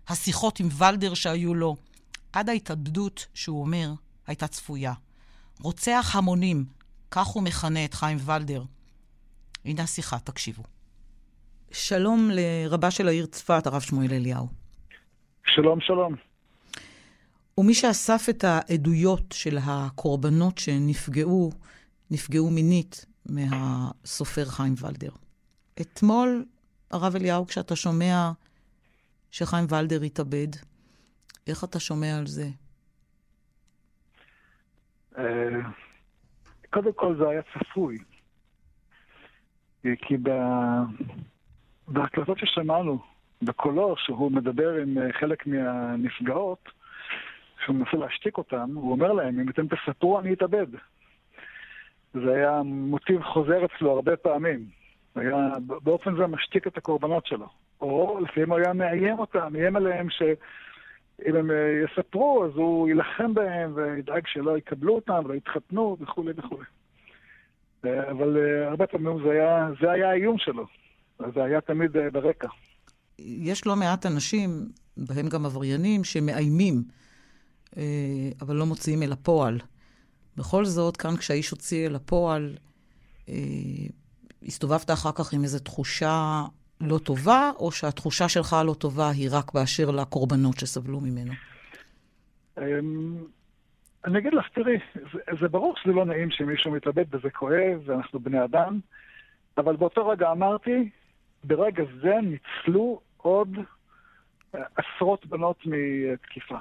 השיחות עם ולדר שהיו לו, עד ההתאבדות שהוא אומר, הייתה צפויה. רוצח המונים, כך הוא מכנה את חיים ולדר. הנה השיחה, תקשיבו. שלום לרבה של העיר צפת, הרב שמואל אליהו. שלום, שלום. ומי שאסף את העדויות של הקורבנות נפגעו מינית מהסופר חיים ולדר. אתמול, הרב אליהו, כשאתה שומע שחיים ולדר התאבד, איך אתה שומע על זה? קודם כל זה היה צפוי. כי בהקלטות ששמענו, בקולו, שהוא מדבר עם חלק מהנפגעות, שהוא מנסה להשתיק אותם, הוא אומר להם, אם אתם תספרו, אני אתאבד. זה היה מוטיב חוזר אצלו הרבה פעמים. באופן זה משתיק את הקורבנות שלו. או לפעמים הוא היה מאיים עליהם שאם הם יספרו, אז הוא ילחם בהם וידאג שלא יקבלו אותם ולא יתחתנו וכו' וכו'. אבל הרבה פעמים זה היה האיום שלו. זה היה תמיד ברקע. יש לא מעט אנשים, בהם גם עבריינים, שמאיימים, אבל לא מוציאים אל הפועל. בכל זאת, כאן כשהאיש הוציא אל הפועל, הסתובבת אחר כך עם איזו תחושה לא טובה, או שהתחושה שלך לא טובה היא רק באשר לקורבנות שסבלו ממנו? אני אגיד לך, תראי, זה ברור שזה לא נעים שמישהו מתאבד וזה כואב, ואנחנו בני אדם, אבל באותו רגע אמרתי, ברגע זה ניצלו עוד עשרות בנות מתקיפה.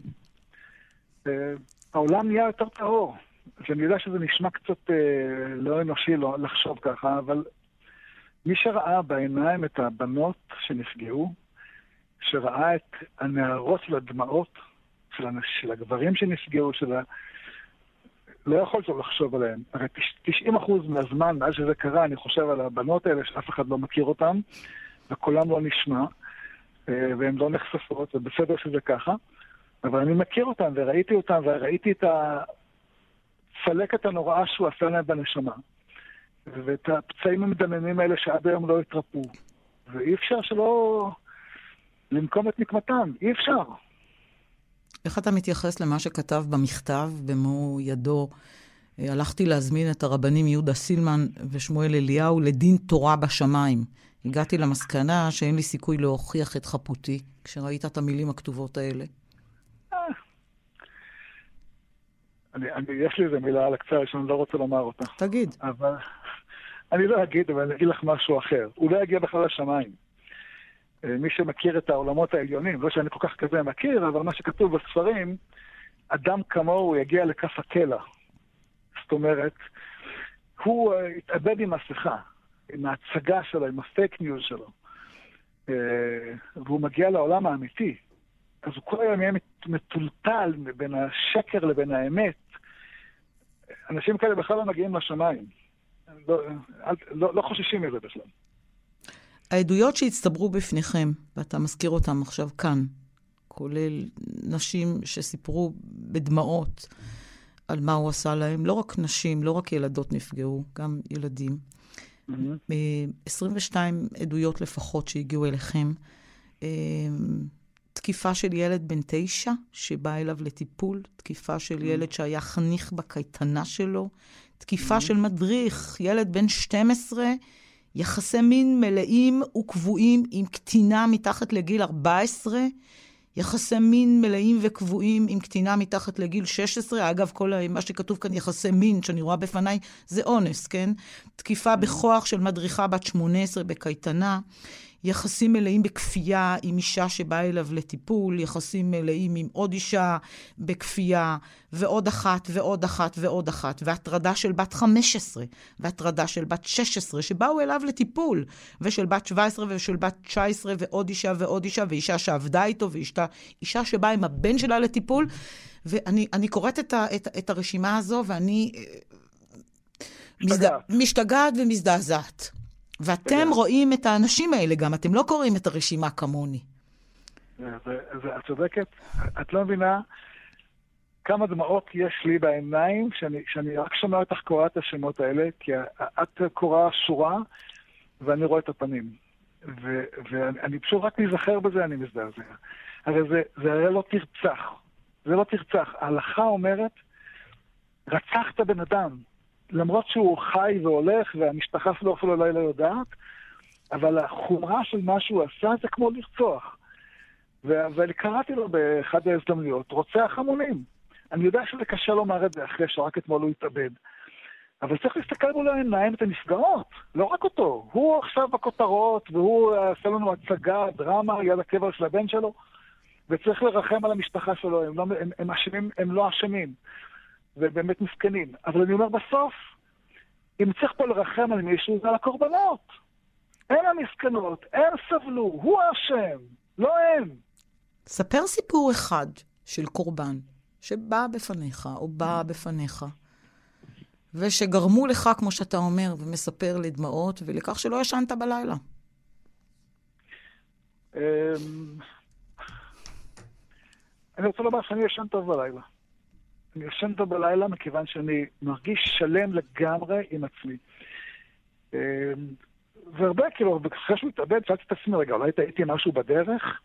העולם נהיה יותר טהור. ואני יודע שזה נשמע קצת לא אנושי לחשוב ככה, אבל מי שראה בעיניים את הבנות שנפגעו, שראה את הנערות של הדמעות, של הגברים שנפגעו, לא יכולת לחשוב עליהם. הרי 90% מהזמן, מאז שזה קרה, אני חושב על הבנות האלה שאף אחד לא מכיר אותם, וקולם לא נשמע, והן לא נחשפות, ובסדר שזה ככה, אבל אני מכיר אותם וראיתי אותם, וראיתי את הצלקת הנוראה שהוא עשה להם בנשמה, ואת הפצעים המדממים האלה שעד היום לא התרפו, ואי אפשר שלא לנקום את נקמתם, אי אפשר. איך אתה מתייחס למה שכתב במכתב, במו ידו? הלכתי להזמין את הרבנים יהודה סילמן ושמואל אליהו לדין תורה בשמיים. הגעתי למסקנה שאין לי סיכוי להוכיח את חפותי, כשראית את המילים הכתובות האלה. יש לי איזה מילה על הקצר שאני לא רוצה לומר אותה. תגיד. אבל אני לא אגיד, אבל אני אגיד לך משהו אחר. הוא לא יגיע בכלל לשמיים. מי שמכיר את העולמות העליונים, לא שאני כל כך כזה מכיר, אבל מה שכתוב בספרים, אדם כמוהו יגיע לכף הקלע. זאת אומרת, הוא התאבד עם מסכה, עם ההצגה שלו, עם הפייק ניוז שלו. והוא מגיע לעולם האמיתי. אז הוא כל היום יהיה מטולטל בין השקר לבין האמת. אנשים כאלה בכלל לא מגיעים לשמיים. לא חוששים מזה בכלל. העדויות שהצטברו בפניכם, ואתה מזכיר אותם עכשיו כאן, כולל נשים שסיפרו בדמעות על מה הוא עשה להם, לא רק נשים, לא רק ילדות נפגעו, גם ילדים. 22 עדויות לפחות שהגיעו אליכם. תקיפה של ילד בן 9 שבא אליו לטיפול, תקיפה של ילד שהיה חניך בקייטנה שלו, תקיפה של מדריך, ילד בן 12, יחסי מין מלאים וקבועים עם קטינה מתחת לגיל 14, יחסי מין מלאים וקבועים עם קטינה מתחת לגיל 16, אגב, כל מה שכתוב כאן יחסי מין, שאני רואה בפניי, זה אונס, כן? תקיפה בכוח של מדריכה בת 18 בקייטנה, יחסים מלאים בכפייה עם אישה שבאה אליו לטיפול, יחסים מלאים עם עוד אישה בכפייה, ועוד אחת ועוד אחת ועוד אחת, והטרדה של בת 15, והטרדה של בת 16, שבאו אליו לטיפול, ושל בת 17 ושל בת 19, ועוד אישה ועוד אישה, ואישה שעבדה איתו, ואישה שבאה עם הבן שלה לטיפול, ואני קוראת את הרשימה הזו, ואני משתגעת ומזדעזעת. ואתם רואים את האנשים האלה גם, אתם לא קוראים את הרשימה כמוני. את צודקת, את לא מבינה כמה דמעות יש לי בעיניים, שאני רק שומע אותך קוראת את השמות האלה, כי את קוראה שורה, ואני רואה את הפנים. ואני פשוט רק נזכר בזה, אני מזדעזע. הרי זה הרי לא תרצח. זה לא תרצח. ההלכה אומרת, רצחת בן אדם, למרות שהוא חי והולך, והמשפחה שלו אפילו אולי לא יודעת, אבל החומרה של מה שהוא עשה זה כמו לרצוח. ואני קראתי לו באחד ההזדמנויות, רוצח המונים. אני יודע שזה קשה לומר את זה אחרי שרק אתמול הוא התאבד. אבל צריך להסתכל מול העיניים את הנפגעות, לא רק אותו. הוא עכשיו בכותרות, והוא עשה לנו הצגה, דרמה, יד הקבר של הבן שלו, וצריך לרחם על המשפחה שלו, הם לא אשמים, ובאמת מסכנים. אבל אני אומר בסוף, אם צריך פה לרחם על מישהו, זה על הקורבנות. הן המסכנות, הן סבלו, הוא האשם, לא הם. ספר סיפור אחד של קורבן, שבא בפניך, או בא בפניך, ושגרמו לך, כמו שאתה אומר, ומספר לדמעות, ולכך שלא ישנת בלילה. אני רוצה לומר שאני ישן טוב בלילה. אני ישן טוב בלילה מכיוון שאני מרגיש שלם לגמרי עם עצמי. והרבה, כאילו, אחרי שהוא התאבד, שאלתי את עצמי, רגע, אולי טעיתי משהו בדרך?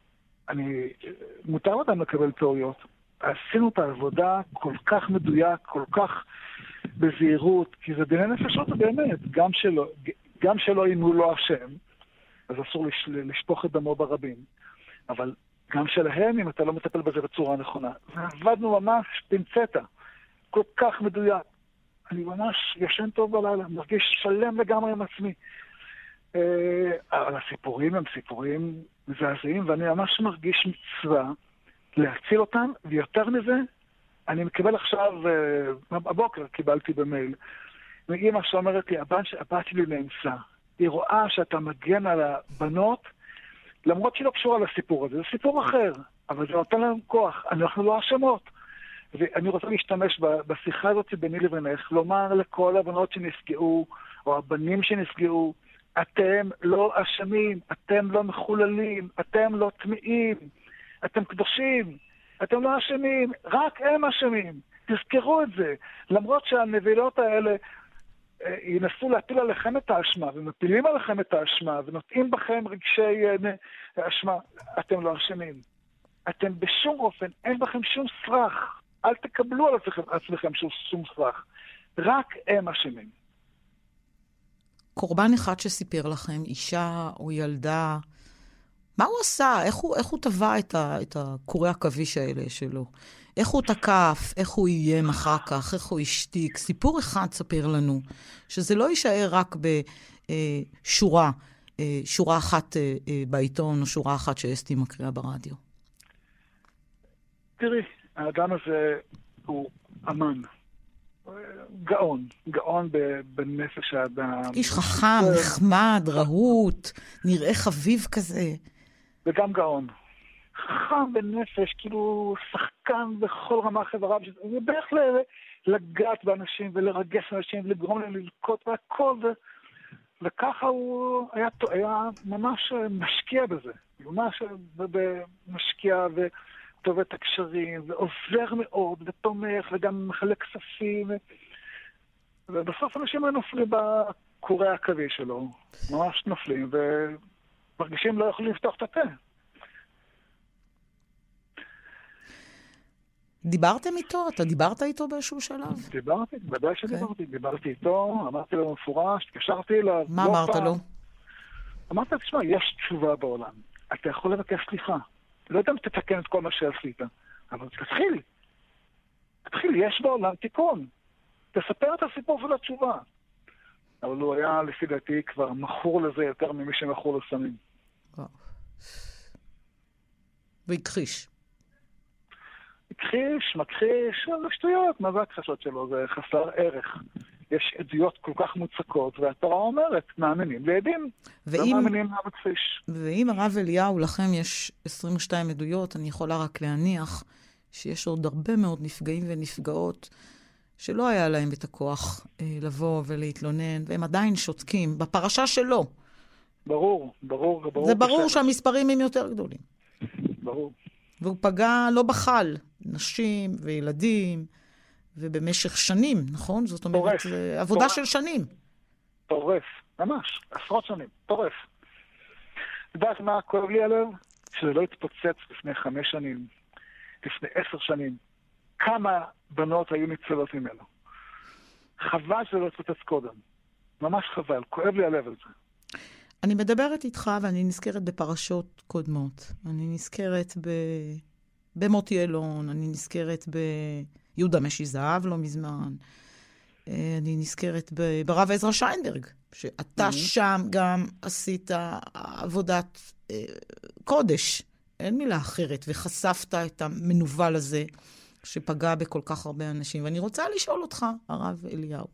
מותר אותם לקבל טעויות. עשינו את העבודה כל כך מדויק, כל כך בזהירות, כי זה דיני נפשות באמת. גם שלו אם הוא לא אשם, אז אסור לשפוך את דמו ברבים. אבל גם שלהם, אם אתה לא מטפל בזה בצורה נכונה. ועבדנו ממש פינצטה, כל כך מדויק. אני ממש ישן טוב בלילה, מרגיש שלם לגמרי עם עצמי. אבל הסיפורים הם סיפורים מזעזעים, ואני ממש מרגיש מצווה להציל אותם, ויותר מזה, אני מקבל עכשיו, הבוקר קיבלתי במייל, מאמא שאומרת לי, הבת שלי נאנסה. היא רואה שאתה מגן על הבנות, למרות שהיא לא קשורה לסיפור הזה, זה סיפור אחר, אבל זה נותן להם כוח, אנחנו לא אשמות. ואני רוצה להשתמש בשיחה הזאת ביני לבינך, לומר לכל הבנות שנפגעו, או הבנים שנפגעו, אתם לא אשמים, אתם לא מחוללים, אתם לא טמאים, אתם קדושים, אתם לא אשמים, רק הם אשמים. תזכרו את זה. למרות שהנבילות האלה ינסו להפיל עליכם את האשמה, ומפילים עליכם את האשמה, ונוטעים בכם רגשי אשמה, אתם לא אשמים. אתם בשום אופן, אין בכם שום סרח. אל תקבלו על עצמכם שום סרח. רק הם אשמים. קורבן אחד שסיפר לכם, אישה או ילדה, מה הוא עשה? איך הוא טבע את הקורי הכביש האלה שלו? איך הוא תקף? איך הוא איים אחר כך? איך הוא השתיק? סיפור אחד ספר לנו, שזה לא יישאר רק שורה אחת בעיתון, או שורה אחת שאסתי מקריאה ברדיו. תראי, האדם הזה הוא אמן. גאון בנפש האדם. איש חכם, נחמד, רהוט, נראה חביב כזה. וגם גאון. חכם בנפש, כאילו שחקן בכל רמה חברה, זה בערך לגעת באנשים ולרגש אנשים, לגרום להם ללקות והכל, וככה הוא היה ממש משקיע בזה. ממש משקיע וטוב את הקשרים, ועוזר מאוד, ותומך, וגם מחלק כספים, ובסוף אנשים נופלים בקורי הכביש שלו, ממש נופלים, ומרגישים לא יכולים לפתוח את הפה. דיברתם איתו? אתה דיברת איתו באיזשהו שלב? דיברתי, בוודאי שדיברתי. דיברתי איתו, אמרתי לו מפורש, התקשרתי אליו. מה אמרת לו? אמרתי, תשמע, יש תשובה בעולם. אתה יכול לבקש סליחה. לא יודע אם תתקן את כל מה שעשית, אבל תתחיל, יש בעולם תיקון. תספר את הסיפור של התשובה. אבל הוא היה, לפי דעתי, כבר מכור לזה יותר ממי שמכור לסמים. והכחיש. מכחיש, זה שטויות, מה זה הכחשות שלו? זה חסר ערך. יש עדויות כל כך מוצקות, והתורה אומרת, מאמינים לעדים, לא מאמינים למכחיש. ואם הרב אליהו, לכם יש 22 עדויות, אני יכולה רק להניח שיש עוד הרבה מאוד נפגעים ונפגעות, שלא היה להם את הכוח לבוא ולהתלונן, והם עדיין שותקים, בפרשה שלו. ברור. זה ברור שהמספרים הם יותר גדולים. ברור. והוא פגע לא בחל, נשים וילדים, ובמשך שנים, נכון? זאת אומרת, עבודה של שנים. טורף, ממש, עשרות שנים, טורף. יודעת מה כואב לי הלב? שזה לא התפוצץ לפני 5 שנים, לפני 10 שנים. כמה בנות היו ניצלות ממנו. חבל שזה לא התפוצץ קודם. ממש חבל, כואב לי הלב על זה. אני מדברת איתך ואני נזכרת בפרשות קודמות. אני נזכרת במוטי אלון, אני נזכרת ביהודה משי זהב לא מזמן. אני נזכרת ברב עזרא שיינברג, שאתה שם גם עשית עבודת קודש, אין מילה אחרת, וחשפת את המנוול הזה שפגע בכל כך הרבה אנשים. ואני רוצה לשאול אותך, הרב אליהו,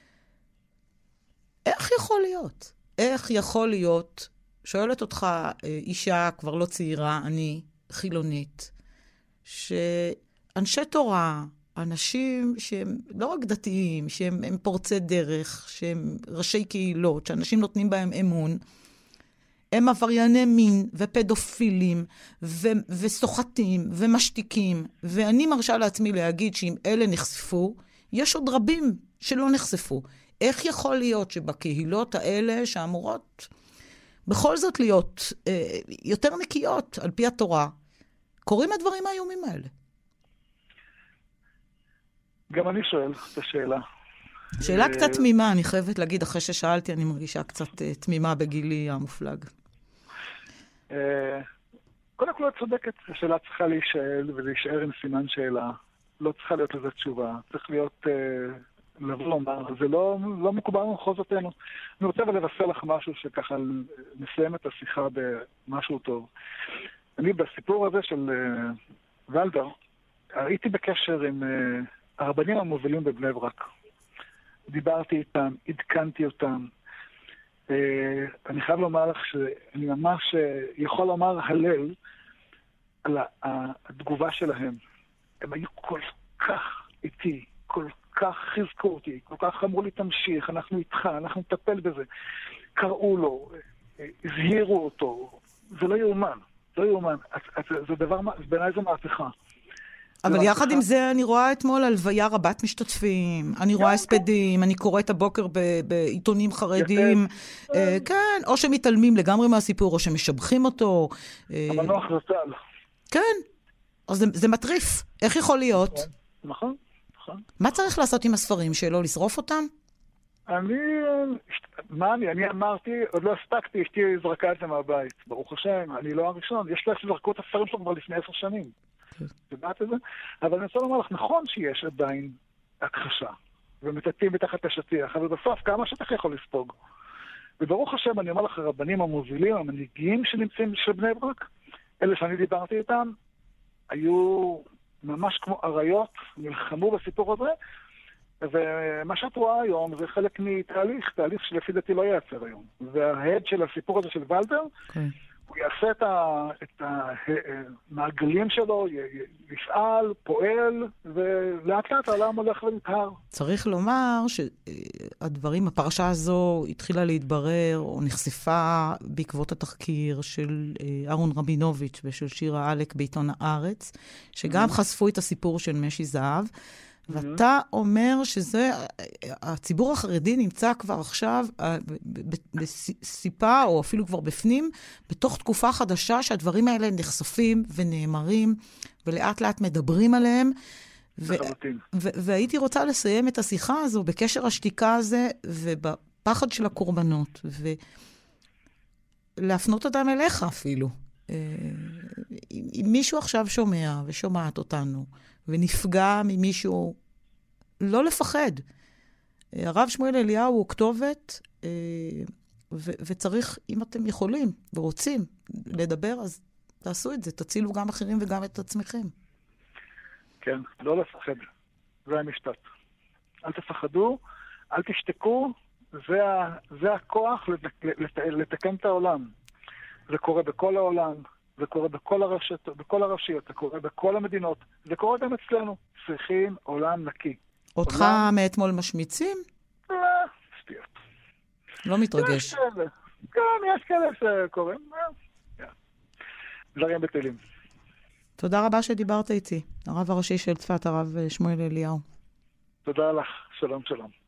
איך יכול להיות, שואלת אותך אישה כבר לא צעירה, אני חילונית, שאנשי תורה, אנשים שהם לא רק דתיים, שהם פורצי דרך, שהם ראשי קהילות, שאנשים נותנים בהם אמון, הם עברייני מין ופדופילים וסוחטים ומשתיקים, ואני מרשה לעצמי להגיד שאם אלה נחשפו, יש עוד רבים שלא נחשפו. איך יכול להיות שבקהילות האלה שאמורות בכל זאת להיות יותר נקיות על פי התורה, קוראים הדברים האיומים האלה? גם אני שואל את השאלה. שאלה קצת תמימה, אני חייבת להגיד, אחרי ששאלתי, אני מרגישה קצת תמימה בגילי המופלג. קודם כל את צודקת, השאלה צריכה להישאל ולהישאר עם סימן שאלה. לא צריכה להיות לזה תשובה. צריך להיות, לבוא לומר, זה לא מקובל במחוזותינו. אני רוצה לבשר לך משהו שככה נסיים את השיחה במשהו טוב. אני בסיפור הזה של ולדר, הייתי בקשר עם הרבנים המובילים בבני ברק. דיברתי איתם, עדכנתי אותם. אני חייב לומר לך שאני ממש יכול לומר הלל על התגובה שלהם. הם היו כל כך איתי, כל כך חיזקו אותי, כל כך אמרו לי תמשיך, אנחנו איתך, אנחנו נטפל בזה. קראו לו, הזהירו אותו. זה לא יאומן, לא יאומן. זה דבר, בעיניי זו מהפכה. אבל יחד עם זה אני רואה אתמול הלוויה רבת משתתפים, אני רואה הספדים, אני קוראת הבוקר בעיתונים חרדים, כן, או שמתעלמים לגמרי מהסיפור, או שמשבחים אותו. המנוח זצ"ל. כן, אז זה מטריף. איך יכול להיות? נכון, נכון. מה צריך לעשות עם הספרים שלו? לשרוף אותם? אני אמרתי, עוד לא הספקתי, אשתי זרקה את זה מהבית. ברוך השם, אני לא הראשון. יש לה שזרקו את הספרים שלו כבר לפני 10 שנים. יודעת את זה? אבל אני רוצה לומר לך, נכון שיש עדיין הכחשה, ומטאטאים מתחת השטיח, אבל בסוף כמה שטח יכול לספוג. וברוך השם, אני אומר לך, הרבנים המובילים, המנהיגים שנמצאים של בני ברק, אלה שאני דיברתי איתם, היו ממש כמו אריות, נלחמו בסיפור הזה, ומה שאת רואה היום זה חלק תהליך שלפי דעתי לא ייעצר היום. וההד של הסיפור הזה של ולדר, הוא יעשה את המעגלים שלו, יפעל, פועל, ולאט לאט העולם הולך ונטהר. צריך לומר שהדברים, הפרשה הזו התחילה להתברר, או נחשפה בעקבות התחקיר של אהרון רבינוביץ' ושל שירה אלק בעיתון הארץ, שגם חשפו את הסיפור של משי זהב, ואתה אומר שזה, הציבור החרדי נמצא כבר עכשיו בסיפה, או אפילו כבר בפנים, בתוך תקופה חדשה שהדברים האלה נחשפים ונאמרים, ולאט לאט מדברים עליהם. והייתי רוצה לסיים את השיחה הזו בקשר השתיקה הזה, ובפחד של הקורבנות, ולהפנות אותם אליך אפילו. אם מישהו עכשיו שומע ושומעת אותנו, ונפגע ממישהו, לא לפחד. הרב שמואל אליהו הוא כתובת, וצריך, אם אתם יכולים ורוצים לדבר, אז תעשו את זה, תצילו גם אחרים וגם את עצמכם. כן, לא לפחד. זה המשפט. אל תפחדו, אל תשתקו, זה הכוח לתקן את העולם. זה קורה בכל העולם. זה קורה בכל הרשויות, זה קורה בכל המדינות, זה קורה גם אצלנו. צריכים עולם נקי. אותך מאתמול משמיצים? שטויות. לא מתרגש. כן, יש כאלה שקוראים. דברים בטלים. תודה רבה שדיברת איתי. הרב הראשי של צפת, הרב שמואל אליהו. תודה לך. שלום, שלום.